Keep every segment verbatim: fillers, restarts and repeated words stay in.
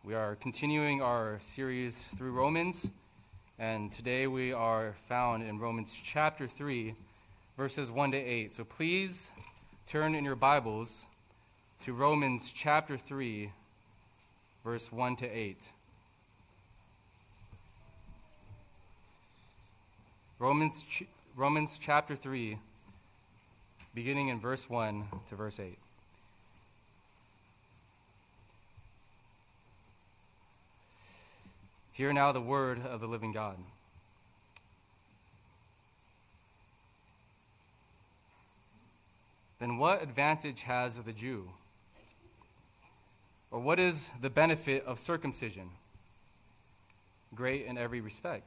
We are continuing our series through Romans, and today we are found in Romans chapter three, verses one to eight. So please turn in your Bibles to Romans chapter three, verse one to eight. Romans, ch- Romans chapter three, beginning in verse one to verse eight. Hear now the word of the living God. Then what advantage has the Jew? Or what is the benefit of circumcision? Great in every respect.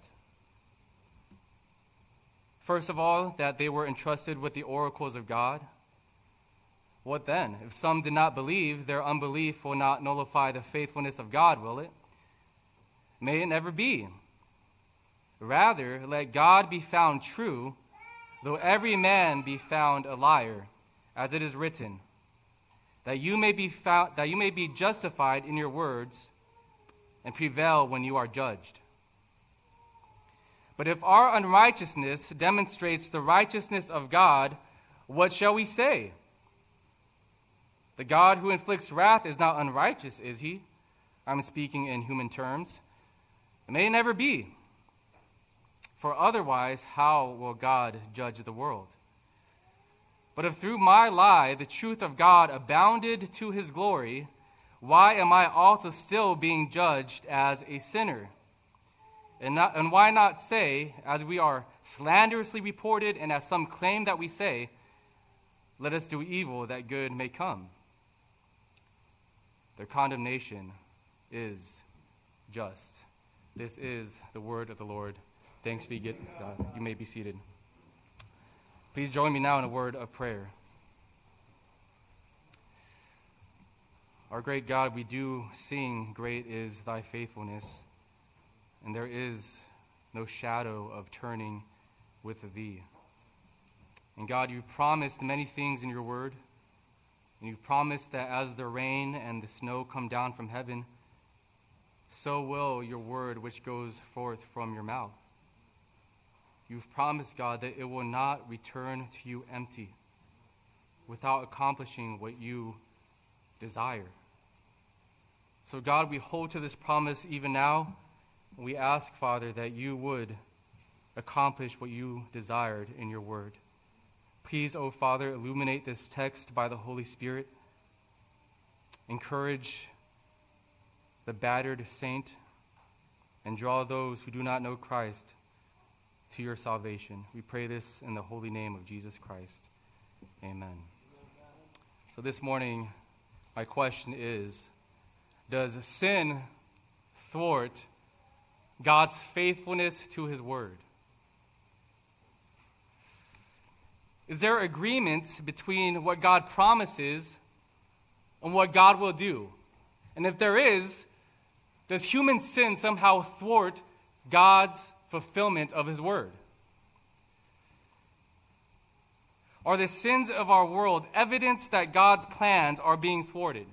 First of all, that they were entrusted with the oracles of God. What then? If some did not believe, their unbelief will not nullify the faithfulness of God, will it? May it never be. Rather, let God be found true, though every man be found a liar, as it is written, that you may be found, that you may be justified in your words and prevail when you are judged. But if our unrighteousness demonstrates the righteousness of God, what shall we say? The God who inflicts wrath is not unrighteous, is he? I'm speaking in human terms. It may never be. For otherwise, how will God judge the world? But if through my lie the truth of God abounded to his glory, why am I also still being judged as a sinner? And, not, and why not say, as we are slanderously reported and as some claim that we say, let us do evil that good may come? Their condemnation is just. This is the word of the Lord. Thanks be God. You may be seated. Please join me now in a word of prayer. Our great God, we do sing, great is thy faithfulness, and there is no shadow of turning with thee. And God, you've promised many things in your word, and you've promised that as the rain and the snow come down from heaven, so will your word which goes forth from your mouth. You've promised, God, that it will not return to you empty, without accomplishing what you desire. So, God, we hold to this promise even now. We ask, Father, that you would accomplish what you desired in your word. Please, O Father, illuminate this text by the Holy Spirit. Encourage the battered saint, and draw those who do not know Christ to your salvation. We pray this in the holy name of Jesus Christ. Amen. So this morning, my question is, does sin thwart God's faithfulness to his word? Is there agreement between what God promises and what God will do? And if there is, does human sin somehow thwart God's fulfillment of his word? Are the sins of our world evidence that God's plans are being thwarted?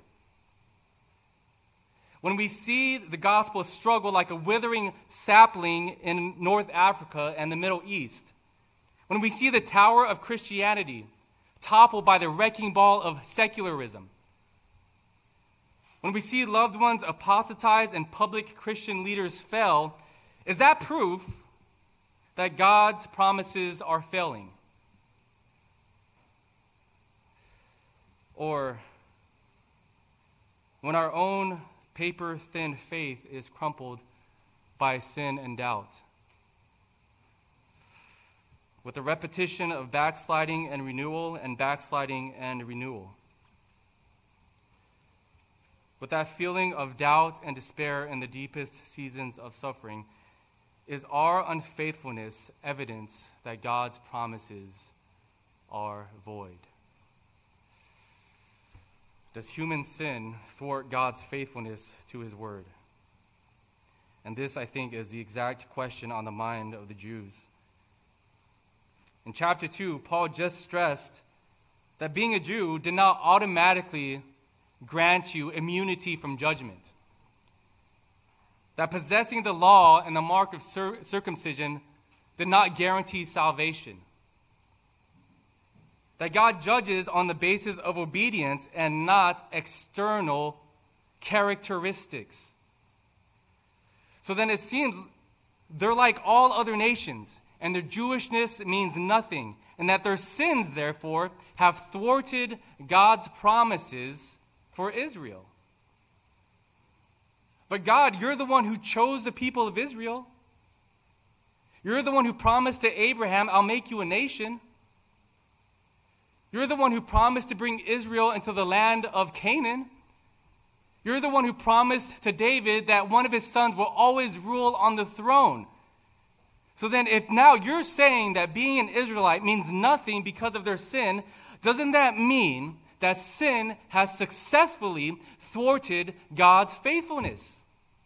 When we see the gospel struggle like a withering sapling in North Africa and the Middle East, when we see the tower of Christianity toppled by the wrecking ball of secularism, when we see loved ones apostatize and public Christian leaders fail, is that proof that God's promises are failing? Or when our own paper-thin faith is crumpled by sin and doubt? With the repetition of backsliding and renewal and backsliding and renewal. With that feeling of doubt and despair in the deepest seasons of suffering, is our unfaithfulness evidence that God's promises are void? Does human sin thwart God's faithfulness to his word? And this, I think, is the exact question on the mind of the Jews. In chapter two, Paul just stressed that being a Jew did not automatically grant you immunity from judgment. that possessing the law and the mark of cir- circumcision did not guarantee salvation. That God judges on the basis of obedience and not external characteristics. So then it seems they're like all other nations, and their Jewishness means nothing, and that their sins, therefore, have thwarted God's promises for Israel. But God, you're the one who chose the people of Israel. You're the one who promised to Abraham, I'll make you a nation. You're the one who promised to bring Israel into the land of Canaan. You're the one who promised to David that one of his sons will always rule on the throne. So then if now you're saying that being an Israelite means nothing because of their sin, doesn't that mean that sin has successfully thwarted God's faithfulness?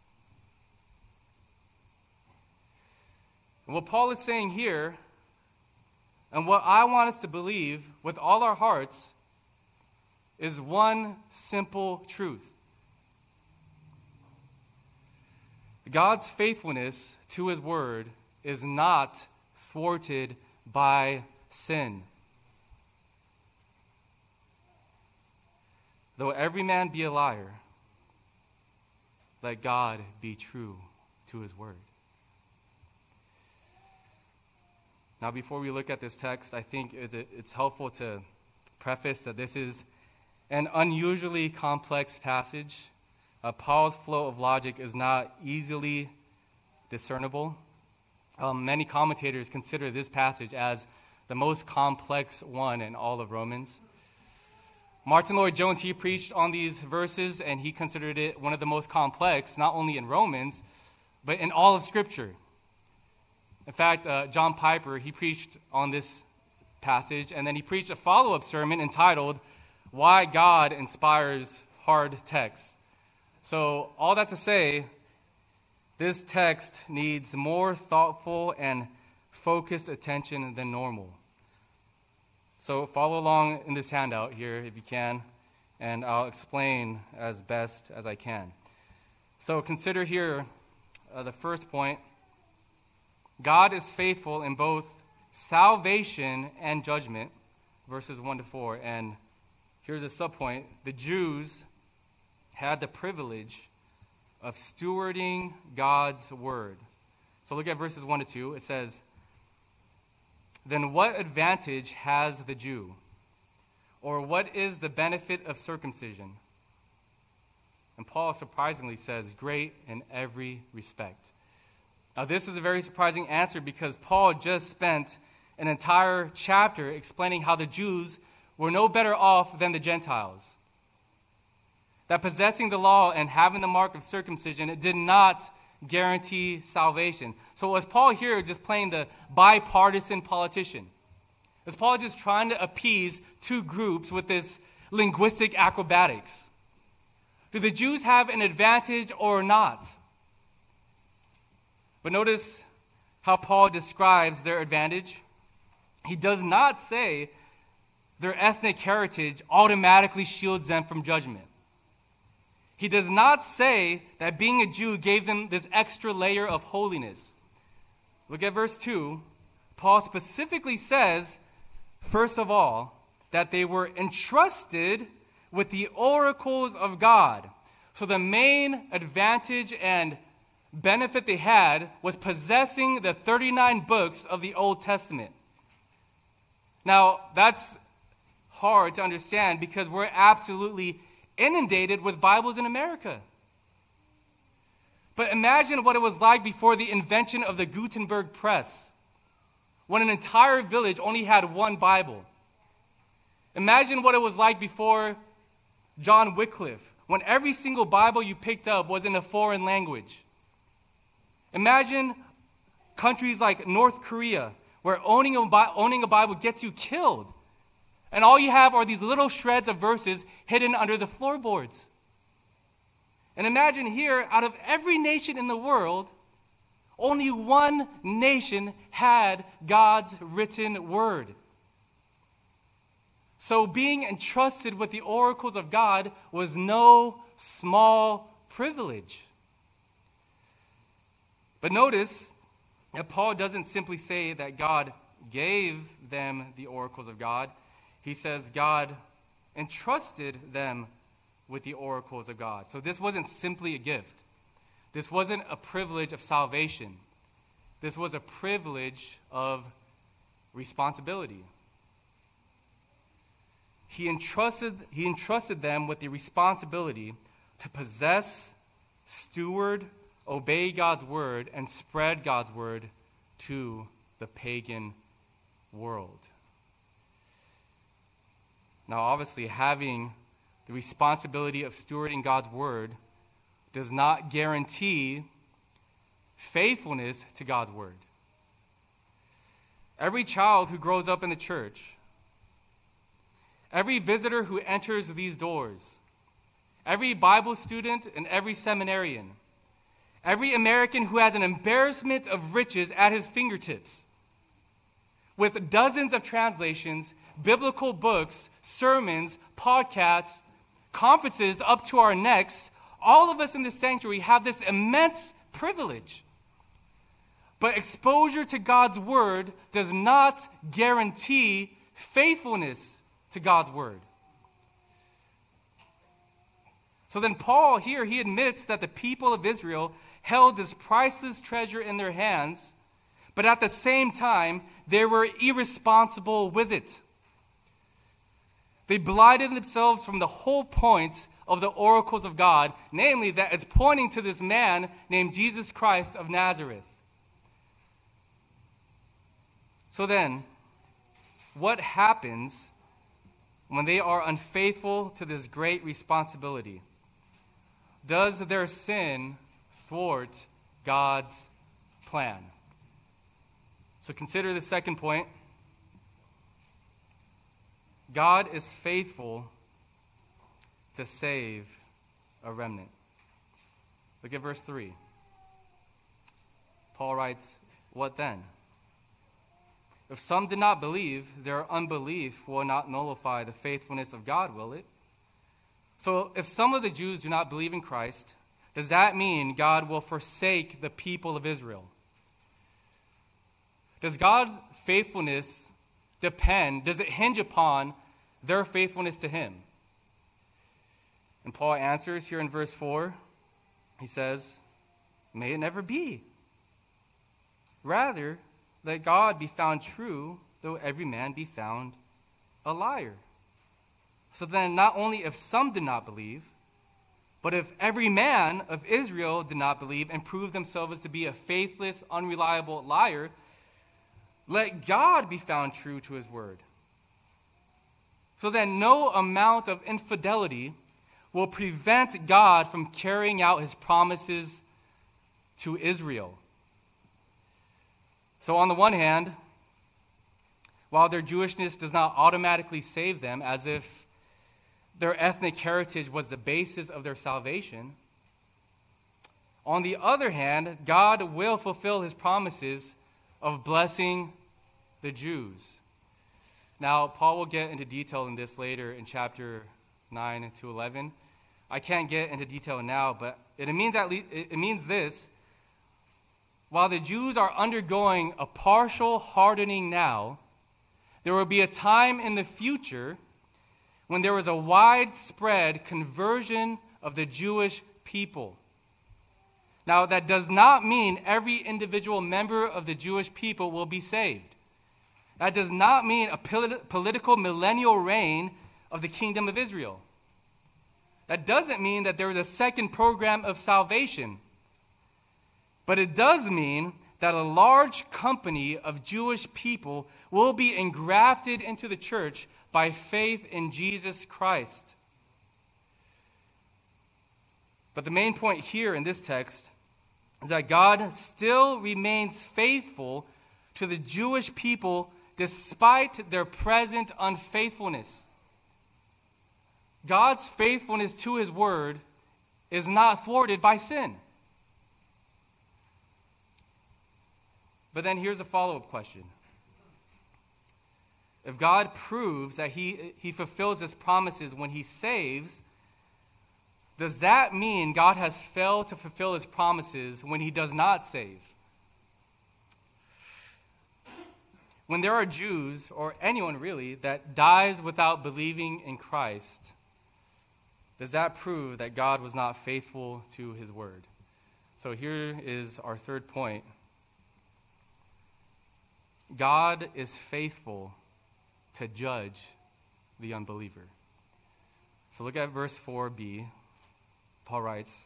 And what Paul is saying here, and what I want us to believe with all our hearts, is one simple truth. God's faithfulness to his word is not thwarted by sin. Though every man be a liar, let God be true to his word. Now, before we look at this text, I think it's helpful to preface that this is an unusually complex passage. Uh, Paul's flow of logic is not easily discernible. Um, many commentators consider this passage as the most complex one in all of Romans. Martin Lloyd-Jones, he preached on these verses, and he considered it one of the most complex, not only in Romans, but in all of Scripture. In fact, uh, John Piper, he preached on this passage, and then he preached a follow-up sermon entitled, Why God Inspires Hard Texts. So all that to say, this text needs more thoughtful and focused attention than normal. So follow along in this handout here if you can, and I'll explain as best as I can. So consider here uh, the first point. God is faithful in both salvation and judgment, verses one to four. And here's a subpoint. The Jews had the privilege of stewarding God's word. So look at verses one to two. It says, Then what advantage has the Jew? Or what is the benefit of circumcision? And Paul surprisingly says, great in every respect. Now, this is a very surprising answer because Paul just spent an entire chapter explaining how the Jews were no better off than the Gentiles. That possessing the law and having the mark of circumcision, it did not guarantee salvation. So was Paul here just playing the bipartisan politician? Was Paul just trying to appease two groups with this linguistic acrobatics? Do the Jews have an advantage or not? But notice how Paul describes their advantage. He does not say their ethnic heritage automatically shields them from judgment. He does not say that being a Jew gave them this extra layer of holiness. Look at verse two. Paul specifically says, first of all, that they were entrusted with the oracles of God. So the main advantage and benefit they had was possessing the thirty-nine books of the Old Testament. Now, that's hard to understand because we're absolutely inundated with Bibles in America. But imagine what it was like before the invention of the Gutenberg press, when an entire village only had one Bible. Imagine what it was like before John Wycliffe, when every single Bible you picked up was in a foreign language. Imagine countries like North Korea, where owning a, owning a Bible gets you killed. And all you have are these little shreds of verses hidden under the floorboards. And imagine here, out of every nation in the world, only one nation had God's written word. So being entrusted with the oracles of God was no small privilege. But notice that Paul doesn't simply say that God gave them the oracles of God. He says God entrusted them with the oracles of God. So this wasn't simply a gift. This wasn't a privilege of salvation. This was a privilege of responsibility. He entrusted, he entrusted them with the responsibility to possess, steward, obey God's word, and spread God's word to the pagan world. Now, obviously, having the responsibility of stewarding God's word does not guarantee faithfulness to God's word. Every child who grows up in the church, every visitor who enters these doors, every Bible student and every seminarian, every American who has an embarrassment of riches at his fingertips, with dozens of translations, biblical books, sermons, podcasts, conferences up to our necks, all of us in this sanctuary have this immense privilege. But exposure to God's word does not guarantee faithfulness to God's word. So then Paul here, he admits that the people of Israel held this priceless treasure in their hands, but at the same time, they were irresponsible with it. They blinded themselves from the whole point of the oracles of God, namely that it's pointing to this man named Jesus Christ of Nazareth. So then, what happens when they are unfaithful to this great responsibility? Does their sin thwart God's plan? So consider the second point. God is faithful to save a remnant. Look at verse three. Paul writes, "What then? If some did not believe, their unbelief will not nullify the faithfulness of God, will it? So if some of the Jews do not believe in Christ, does that mean God will forsake the people of Israel? Does God's faithfulness depend, does it hinge upon their faithfulness to him?" And Paul answers here in verse four. He says, "May it never be. Rather, let God be found true, though every man be found a liar." So then, not only if some did not believe, but if every man of Israel did not believe and prove themselves to be a faithless, unreliable liar, let God be found true to his word. So then, no amount of infidelity will prevent God from carrying out his promises to Israel. So on the one hand, while their Jewishness does not automatically save them, as if their ethnic heritage was the basis of their salvation, on the other hand, God will fulfill his promises of blessing the Jews. Now, Paul will get into detail in this later in chapter nine to eleven. I can't get into detail now, but it means at least it means this. While the Jews are undergoing a partial hardening now, there will be a time in the future when there is a widespread conversion of the Jewish people. Now, that does not mean every individual member of the Jewish people will be saved. That does not mean a polit- political millennial reign of the kingdom of Israel. That doesn't mean that there is a second program of salvation. But it does mean that a large company of Jewish people will be engrafted into the church by faith in Jesus Christ. But the main point here in this text is that God still remains faithful to the Jewish people despite their present unfaithfulness. God's faithfulness to his word is not thwarted by sin. But then here's a follow-up question. If God proves that he, he fulfills his promises when he saves, does that mean God has failed to fulfill his promises when he does not save? When there are Jews, or anyone really, that dies without believing in Christ, does that prove that God was not faithful to his word? So here is our third point. God is faithful to judge the unbeliever. So look at verse four b. Paul writes,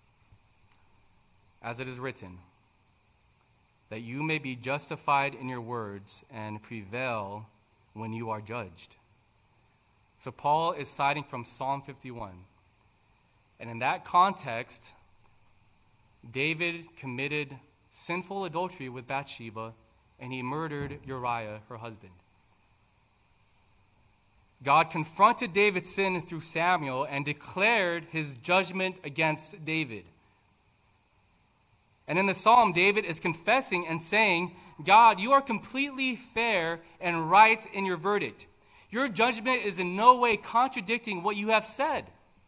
"As it is written, that you may be justified in your words and prevail when you are judged." So Paul is citing from Psalm fifty-one. And in that context, David committed sinful adultery with Bathsheba, and he murdered Uriah, her husband. God confronted David's sin through Samuel and declared his judgment against David. And in the psalm, David is confessing and saying, God, you are completely fair and right in your verdict. Your judgment is in no way contradicting what you have said.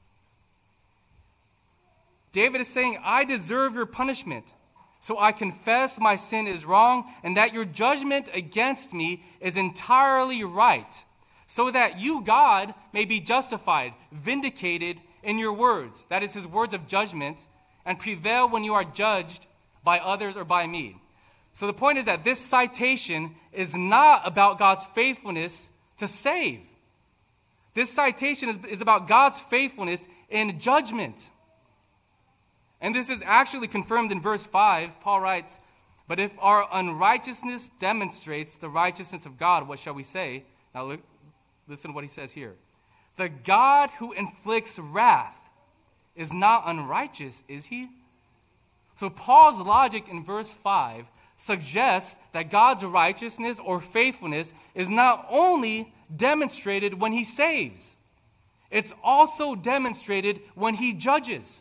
David is saying, I deserve your punishment, so I confess my sin is wrong and that your judgment against me is entirely right, so that you, God, may be justified, vindicated in your words. That is his words of judgment, and prevail when you are judged by others or by me. So the point is that this citation is not about God's faithfulness to save. This citation is, is about God's faithfulness in judgment. And this is actually confirmed in verse five. Paul writes, "But if our unrighteousness demonstrates the righteousness of God, what shall we say?" Now look, listen to what he says here. "The God who inflicts wrath is not unrighteous, is he?" So Paul's logic in verse five suggests that God's righteousness or faithfulness is not only demonstrated when he saves, it's also demonstrated when he judges.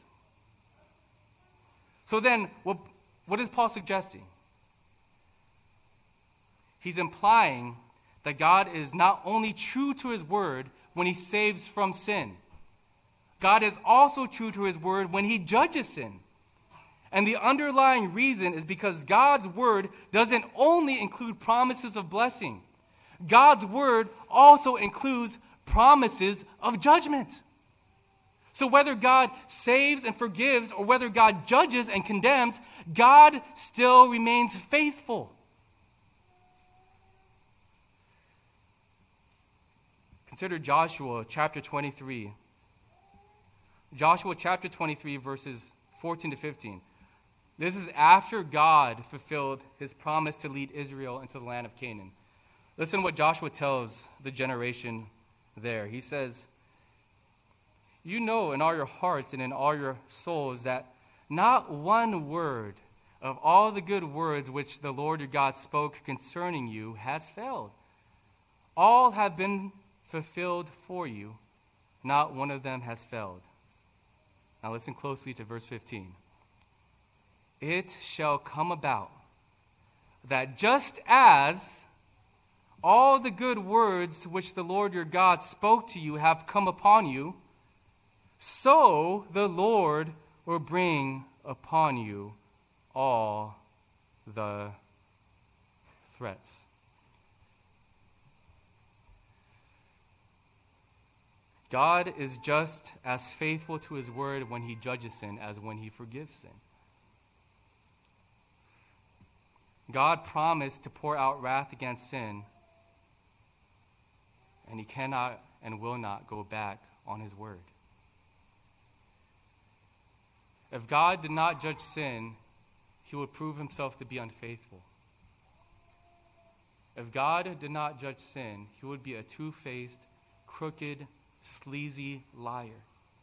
So then, what, what is Paul suggesting? He's implying that God is not only true to his word when he saves from sin, God is also true to his word when he judges sin. And the underlying reason is because God's word doesn't only include promises of blessing. God's word also includes promises of judgment. So whether God saves and forgives or whether God judges and condemns, God still remains faithful. Consider Joshua chapter twenty-three. Joshua chapter twenty-three, verses fourteen to fifteen. This is after God fulfilled his promise to lead Israel into the land of Canaan. Listen to what Joshua tells the generation there. He says, "You know in all your hearts and in all your souls that not one word of all the good words which the Lord your God spoke concerning you has failed. All have been fulfilled for you. Not one of them has failed." Now listen closely to verse fifteen. "It shall come about that just as all the good words which the Lord your God spoke to you have come upon you, so the Lord will bring upon you all the threats." God is just as faithful to his word when he judges sin as when he forgives sin. God promised to pour out wrath against sin, and he cannot and will not go back on his word. If God did not judge sin, he would prove himself to be unfaithful. If God did not judge sin, he would be a two-faced, crooked, sleazy liar.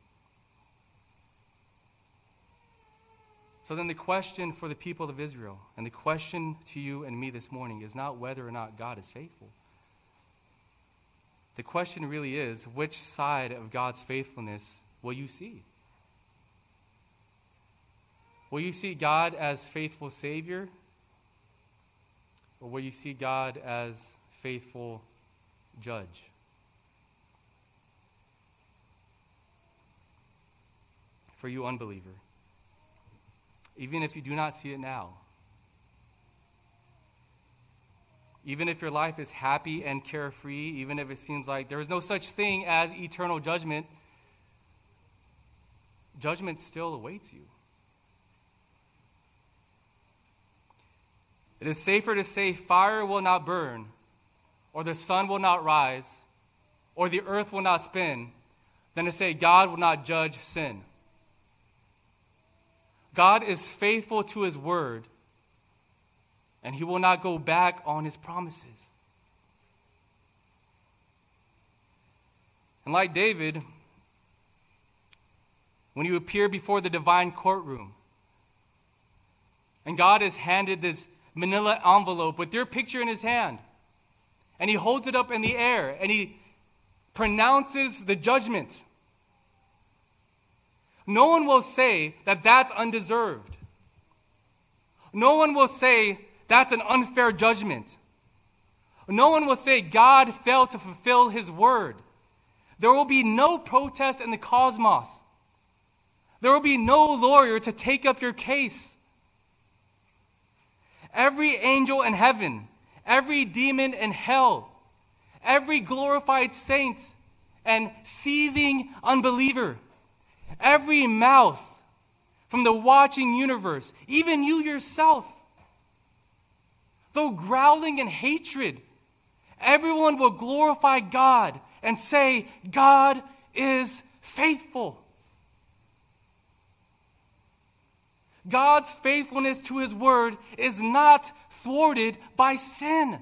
So then the question for the people of Israel, and the question to you and me this morning, is not whether or not God is faithful. The question really is, which side of God's faithfulness will you see? Will you see God as faithful Savior? Or will you see God as faithful Judge? for you unbeliever, even if you do not see it now. Even if your life is happy and carefree, even if it seems like there is no such thing as eternal judgment, judgment still awaits you. It is safer to say fire will not burn, or the sun will not rise, or the earth will not spin, than to say God will not judge sin. God is faithful to his word, and he will not go back on his promises. And like David, when you appear before the divine courtroom, and God has handed this manila envelope with your picture in his hand, and he holds it up in the air, and he pronounces the judgment, no one will say that that's undeserved. No one will say that's an unfair judgment. No one will say God failed to fulfill his word. There will be no protest in the cosmos. There will be no lawyer to take up your case. Every angel in heaven, every demon in hell, every glorified saint and seething unbeliever, every mouth from the watching universe, even you yourself, though growling in hatred, everyone will glorify God and say, God is faithful. God's faithfulness to his word is not thwarted by sin.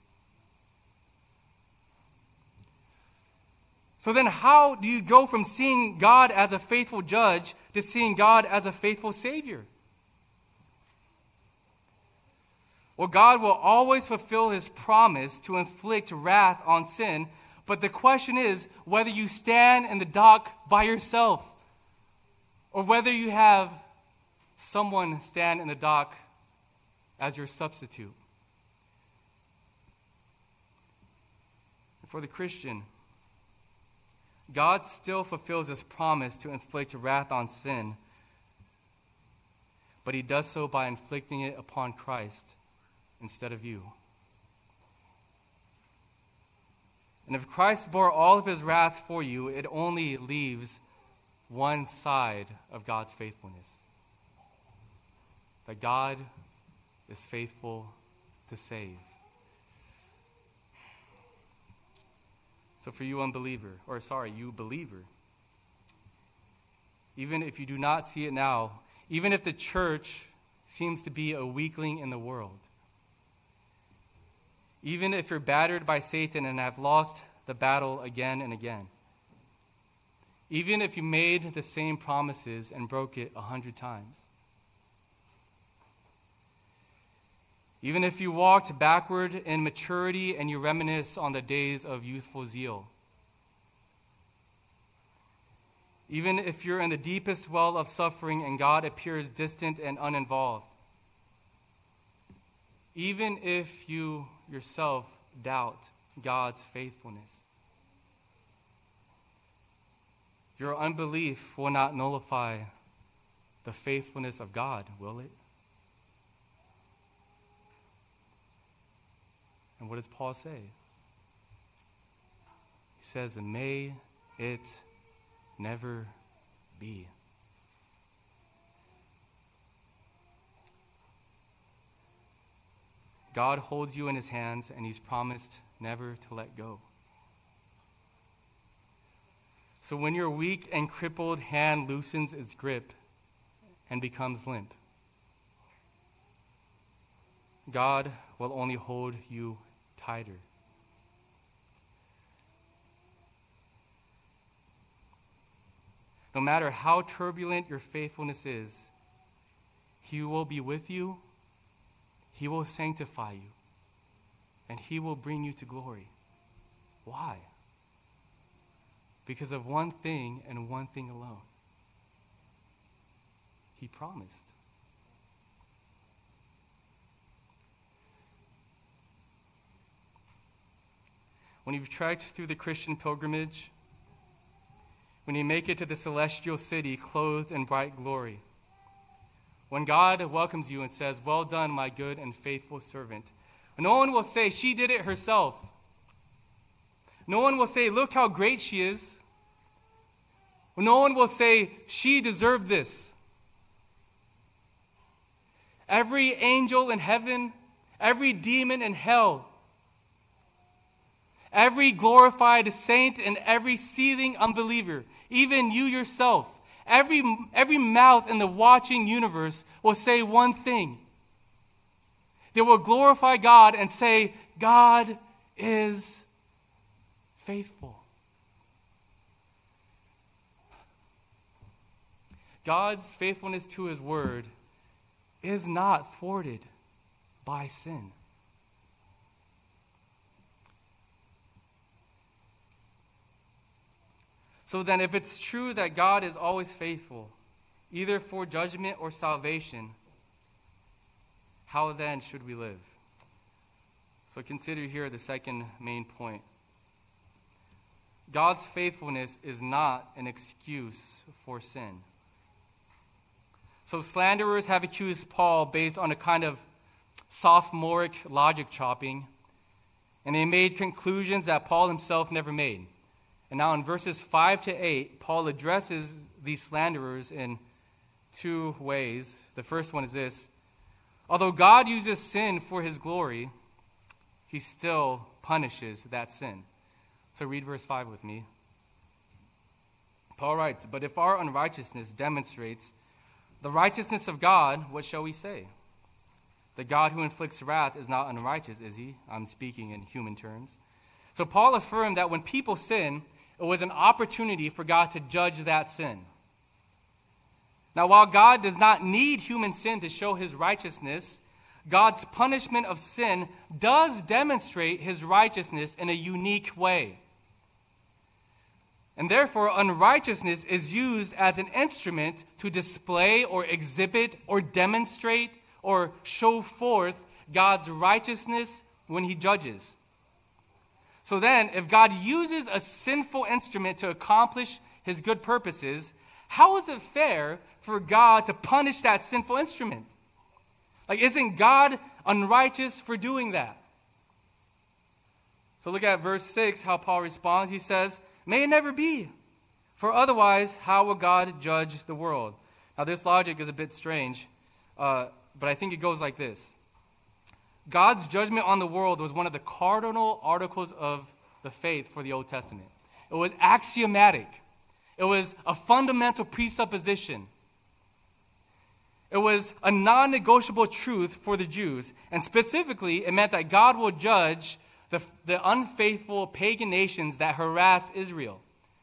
So then how do you go from seeing God as a faithful judge to seeing God as a faithful Savior? Well, God will always fulfill his promise to inflict wrath on sin, but the question is whether you stand in the dock by yourself or whether you have someone stand in the dock as your substitute. For the Christian, God still fulfills his promise to inflict wrath on sin, but he does so by inflicting it upon Christ instead of you. And if Christ bore all of his wrath for you, it only leaves one side of God's faithfulness. That God is faithful to save. So for you unbeliever, or sorry, you believer, even if you do not see it now, even if the church seems to be a weakling in the world, even if you're battered by Satan and have lost the battle again and again, even if you made the same promises and broke it a hundred times, even if you walked backward in maturity and you reminisce on the days of youthful zeal, even if you're in the deepest well of suffering and God appears distant and uninvolved, even if you yourself doubt God's faithfulness, your unbelief will not nullify the faithfulness of God, will it? And what does Paul say? He says, may it never be. God holds you in his hands, and he's promised never to let go. So when your weak and crippled hand loosens its grip and becomes limp, God will only hold you tighter. No matter how turbulent your faithfulness is, he will be with you, he will sanctify you, and he will bring you to glory. Why? Because of one thing and one thing alone. He promised. When you've trekked through the Christian pilgrimage, when you make it to the celestial city clothed in bright glory. When God welcomes you and says, "Well done, my good and faithful servant," no one will say, "She did it herself." No one will say, "Look how great she is." No one will say, "She deserved this." Every angel in heaven, every demon in hell, every glorified saint and every seething unbeliever, even you yourself, every, every mouth in the watching universe will say one thing. They will glorify God and say, "God is faithful." God's faithfulness to his word is not thwarted by sin. So then, if it's true that God is always faithful, either for judgment or salvation, how then should we live? So consider here the second main point. God's faithfulness is not an excuse for sin. So slanderers have accused Paul based on a kind of sophomoric logic chopping, and they made conclusions that Paul himself never made. And now in verses five to eight, Paul addresses these slanderers in two ways. The first one is this: although God uses sin for his glory, he still punishes that sin. So read verse five with me. Paul writes, "But if our unrighteousness demonstrates the righteousness of God, what shall we say? The God who inflicts wrath is not unrighteous, is he?" I'm speaking in human terms. So Paul affirmed that when people sin, it was an opportunity for God to judge that sin. Now, while God does not need human sin to show his righteousness, God's punishment of sin does demonstrate his righteousness in a unique way. And therefore, unrighteousness is used as an instrument to display or exhibit or demonstrate or show forth God's righteousness when he judges. So then, if God uses a sinful instrument to accomplish his good purposes, how is it fair for God to punish that sinful instrument? Like, isn't God unrighteous for doing that? So look at verse six, how Paul responds. He says, "May it never be, for otherwise how will God judge the world?" Now this logic is a bit strange, uh, but I think it goes like this. God's judgment on the world was one of the cardinal articles of the faith for the Old Testament. It was axiomatic. It was a fundamental presupposition. It was a non-negotiable truth for the Jews. And specifically, it meant that God will judge the, the unfaithful pagan nations that harassed Israel.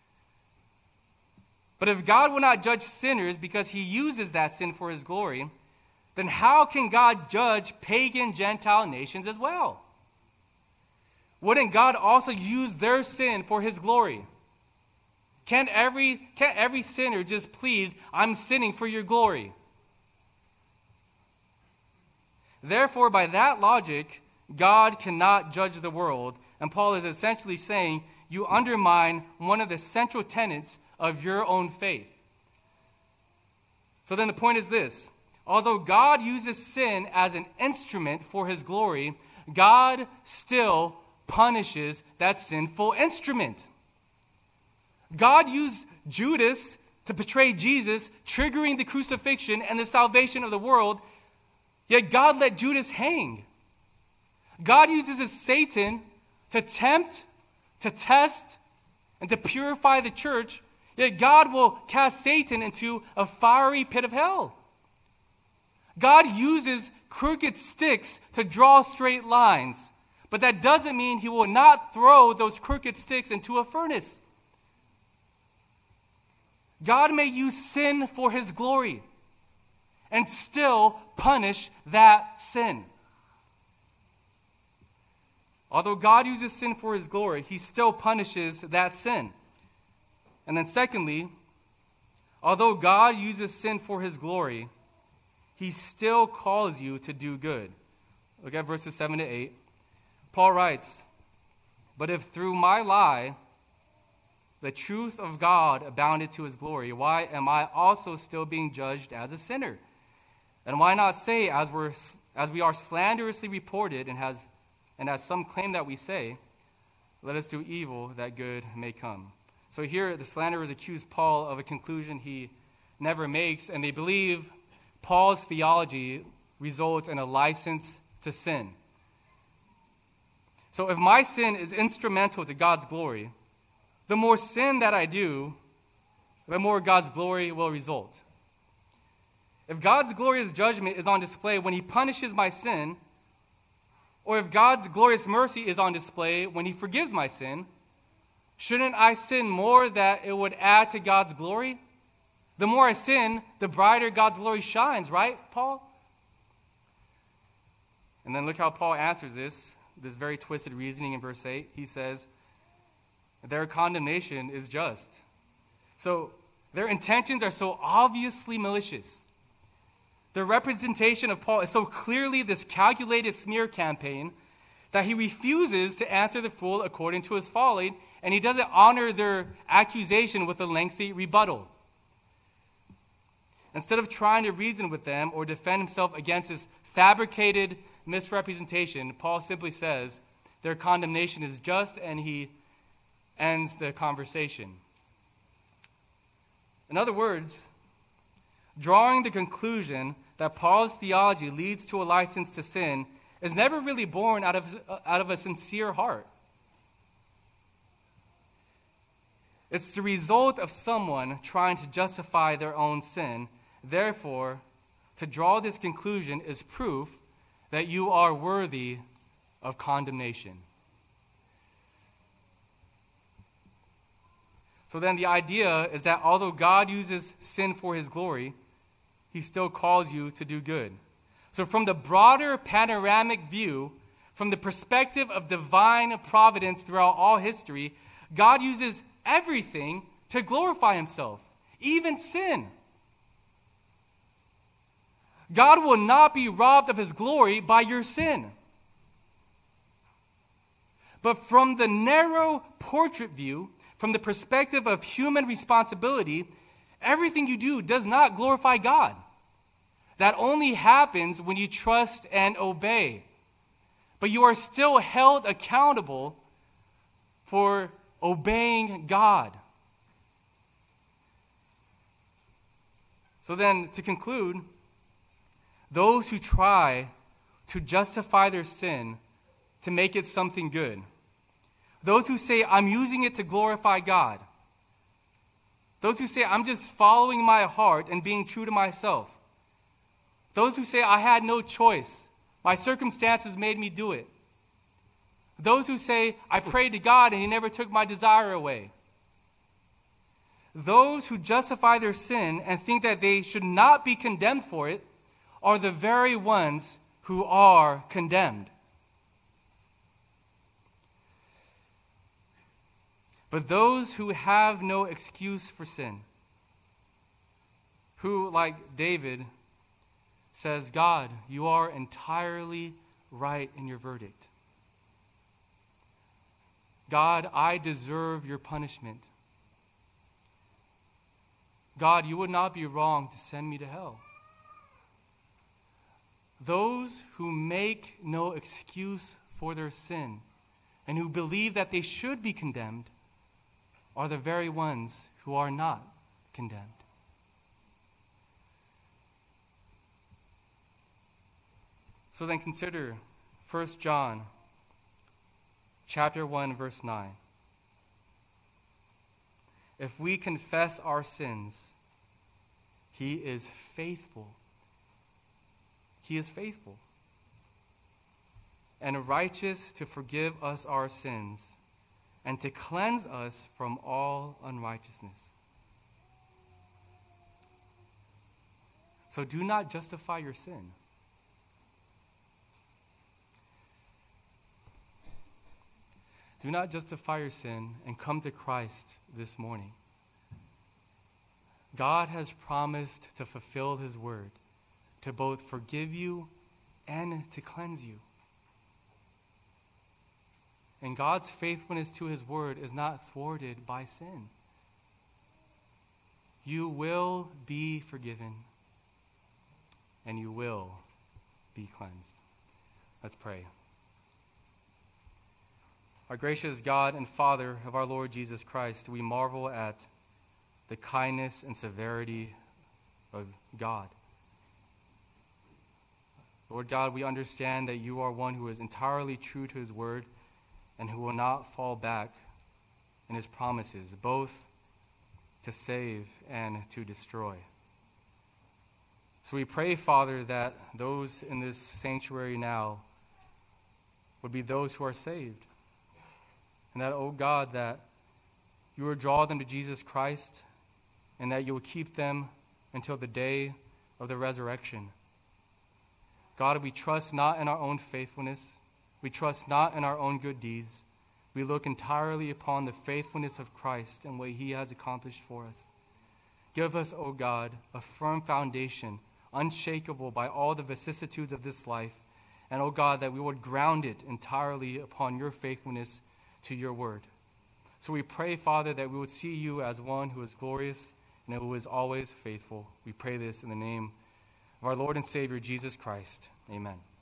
But if God will not judge sinners because he uses that sin for his glory, then how can God judge pagan Gentile nations as well? Wouldn't God also use their sin for his glory? Can't every, can't every sinner just plead, "I'm sinning for your glory"? Therefore, by that logic, God cannot judge the world. And Paul is essentially saying, you undermine one of the central tenets of your own faith. So then the point is this: although God uses sin as an instrument for his glory, God still punishes that sinful instrument. God used Judas to betray Jesus, triggering the crucifixion and the salvation of the world, yet God let Judas hang. God uses Satan to tempt, to test, and to purify the church, yet God will cast Satan into a fiery pit of hell. God uses crooked sticks to draw straight lines, but that doesn't mean he will not throw those crooked sticks into a furnace. God may use sin for his glory and still punish that sin. Although God uses sin for his glory, he still punishes that sin. And then secondly, although God uses sin for his glory, he still calls you to do good. Look at verses seven to eight. Paul writes, "But if through my lie the truth of God abounded to his glory, why am I also still being judged as a sinner? And why not say, as we're as we are slanderously reported, and has and as some claim that we say, let us do evil that good may come. So here the slanderers accuse Paul of a conclusion he never makes, and they believe Paul's theology results in a license to sin. So if my sin is instrumental to God's glory, the more sin that I do, the more God's glory will result. If God's glorious judgment is on display when he punishes my sin, or if God's glorious mercy is on display when he forgives my sin, shouldn't I sin more that it would add to God's glory? The more I sin, the brighter God's glory shines, right, Paul? And then look how Paul answers this, this very twisted reasoning in verse eight. He says, their condemnation is just. So their intentions are so obviously malicious. Their representation of Paul is so clearly this calculated smear campaign that he refuses to answer the fool according to his folly, and he doesn't honor their accusation with a lengthy rebuttal. Instead of trying to reason with them or defend himself against his fabricated misrepresentation, Paul simply says their condemnation is just, and he ends the conversation. In other words, drawing the conclusion that Paul's theology leads to a license to sin is never really born out of, out of a sincere heart. It's the result of someone trying to justify their own sin. Therefore, to draw this conclusion is proof that you are worthy of condemnation. So then the idea is that although God uses sin for his glory, he still calls you to do good. So from the broader panoramic view, from the perspective of divine providence throughout all history, God uses everything to glorify himself, even sin. God will not be robbed of his glory by your sin. But from the narrow portrait view, from the perspective of human responsibility, everything you do does not glorify God. That only happens when you trust and obey. But you are still held accountable for obeying God. So then, to conclude, those who try to justify their sin to make it something good, those who say, I'm using it to glorify God, those who say, I'm just following my heart and being true to myself, those who say, I had no choice, my circumstances made me do it, those who say, I prayed to God and he never took my desire away, those who justify their sin and think that they should not be condemned for it are the very ones who are condemned. But those who have no excuse for sin, who, like David, says, God, you are entirely right in your verdict. God, I deserve your punishment. God, you would not be wrong to send me to hell. Those who make no excuse for their sin and who believe that they should be condemned are the very ones who are not condemned. So then consider First John chapter one, verse nine. If we confess our sins, he is faithful. He is faithful and righteous to forgive us our sins and to cleanse us from all unrighteousness. So do not justify your sin. Do not justify your sin and come to Christ this morning. God has promised to fulfill his word, to both forgive you and to cleanse you. And God's faithfulness to his word is not thwarted by sin. You will be forgiven, and you will be cleansed. Let's pray. Our gracious God and Father of our Lord Jesus Christ, we marvel at the kindness and severity of God. Lord God, we understand that you are one who is entirely true to his word and who will not fall back in his promises, both to save and to destroy. So we pray, Father, that those in this sanctuary now would be those who are saved. And that, oh God, that you will draw them to Jesus Christ and that you will keep them until the day of the resurrection. God, we trust not in our own faithfulness. We trust not in our own good deeds. We look entirely upon the faithfulness of Christ and what he has accomplished for us. Give us, O God, a firm foundation, unshakable by all the vicissitudes of this life, and, O God, that we would ground it entirely upon your faithfulness to your word. So we pray, Father, that we would see you as one who is glorious and who is always faithful. We pray this in the name of our Lord and Savior, Jesus Christ. Amen.